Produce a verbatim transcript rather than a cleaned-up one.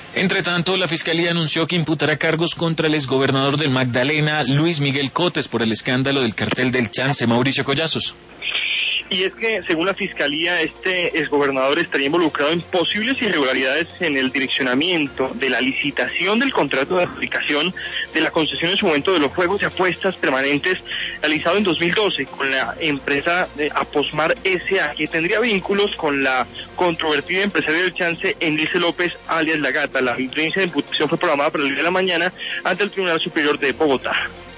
Entre tanto, la Fiscalía anunció que imputará cargos contra el exgobernador del Magdalena, Luis Miguel Cotes, por el escándalo del cartel del Chance, Mauricio Collazos. Y es que, según la Fiscalía, este exgobernador estaría involucrado en posibles irregularidades en el direccionamiento de la licitación del contrato de adjudicación de la concesión en su momento de los juegos de apuestas permanentes realizado en dos mil doce con la empresa Aposmar S A, que tendría vínculos con la controvertida empresaria del Chance, Enrique López, alias La Gata. La audiencia de imputación fue programada para el día de la mañana ante el Tribunal Superior de Bogotá.